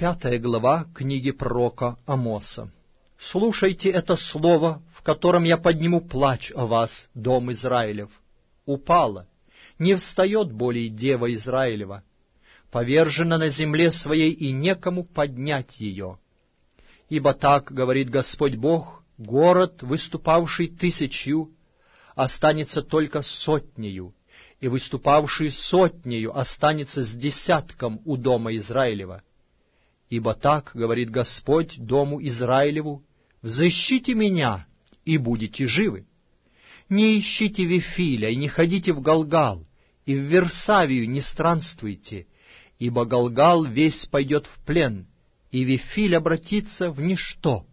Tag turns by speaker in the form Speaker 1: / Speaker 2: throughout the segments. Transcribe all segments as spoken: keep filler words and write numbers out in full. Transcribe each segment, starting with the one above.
Speaker 1: Пятая глава книги пророка Амоса. «Слушайте это слово, в котором я подниму плач о вас, дом Израилев. Упала, не встает более дева Израилева, повержена на земле своей, и некому поднять ее. Ибо так, говорит Господь Бог, город, выступавший тысячью, останется только сотнею, и выступавший сотнею останется с десятком у дома Израилева. Ибо так, говорит Господь дому Израилеву, взыщите меня, и будете живы. Не ищите Вифиля, и не ходите в Галгал, и в Версавию не странствуйте, ибо Галгал весь пойдет в плен, и Вифиль обратится в ничто.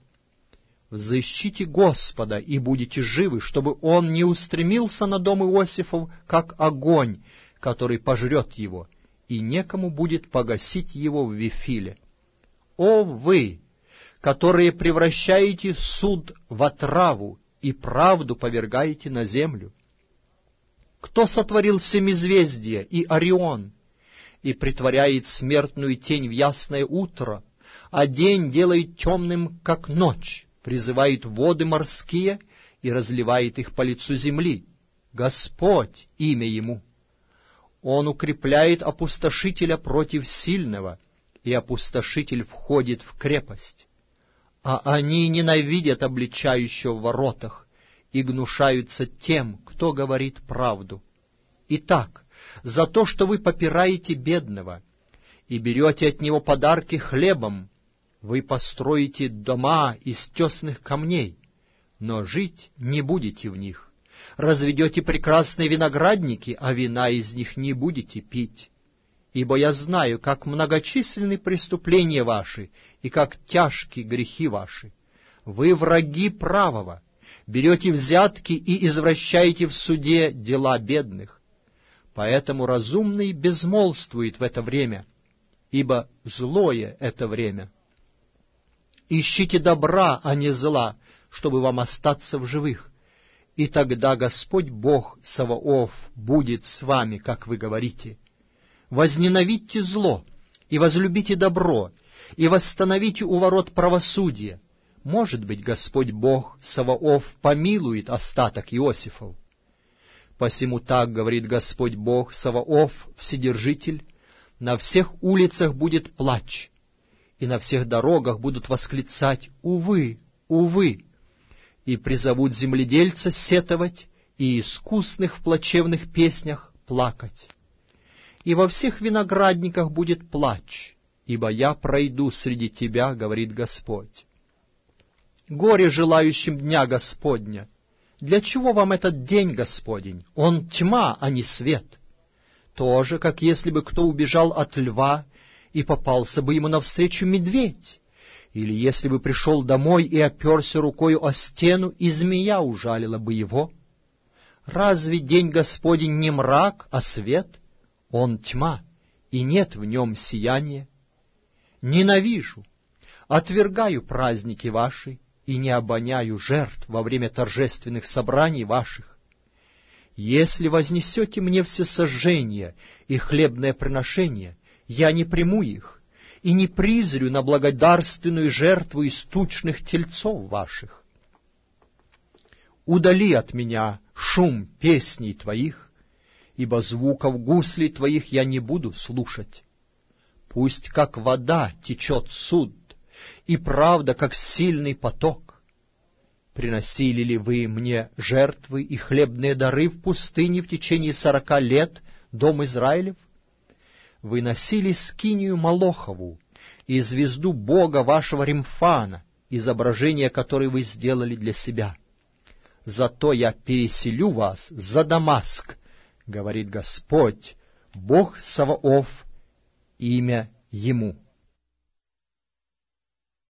Speaker 1: Взыщите Господа, и будете живы, чтобы он не устремился на дом Иосифов, как огонь, который пожрет его, и некому будет погасить его в Вифиле. О вы, которые превращаете суд в отраву и правду повергаете на землю! Кто сотворил семизвездие и Орион, и притворяет смертную тень в ясное утро, а день делает темным, как ночь, призывает воды морские и разливает их по лицу земли? Господь — имя Ему. Он укрепляет опустошителя против сильного, и опустошитель входит в крепость. А они ненавидят обличающего в воротах и гнушаются тем, кто говорит правду. Итак, за то, что вы попираете бедного и берете от него подарки хлебом, вы построите дома из тесных камней, но жить не будете в них. Разведете прекрасные виноградники, а вина из них не будете пить. Ибо я знаю, как многочисленны преступления ваши, и как тяжки грехи ваши. Вы враги правого, берете взятки и извращаете в суде дела бедных. Поэтому разумный безмолвствует в это время, ибо злое это время. Ищите добра, а не зла, чтобы вам остаться в живых, и тогда Господь Бог Саваоф будет с вами, как вы говорите. Возненавидьте зло, и возлюбите добро, и восстановите у ворот правосудие. Может быть, Господь Бог Саваоф помилует остаток Иосифов. Посему так говорит Господь Бог Саваоф, Вседержитель: на всех улицах будет плач, и на всех дорогах будут восклицать: увы, увы, и призовут земледельца сетовать, и искусных в плачевных песнях плакать. И во всех виноградниках будет плач, ибо я пройду среди тебя, говорит Господь. Горе желающим дня Господня! Для чего вам этот день Господень? Он тьма, а не свет. То же, как если бы кто убежал от льва, и попался бы ему навстречу медведь, или если бы пришел домой и оперся рукою о стену, и змея ужалила бы его. Разве день Господень не мрак, а свет? Он тьма, и нет в нем сияния. Ненавижу, отвергаю праздники ваши, и не обоняю жертв во время торжественных собраний ваших. Если вознесете мне всесожжение и хлебное приношение, я не приму их, и не призрю на благодарственную жертву из тучных тельцов ваших. Удали от меня шум песней твоих, ибо звуков гуслей твоих я не буду слушать. Пусть как вода течет суд, и правда, как сильный поток. Приносили ли вы мне жертвы и хлебные дары в пустыне в течение сорока лет, дом Израилев? Вы носили скинию Молохову и звезду бога вашего Римфана, изображение которой вы сделали для себя. Зато я переселю вас за Дамаск, говорит Господь, Бог Саваоф, имя Ему.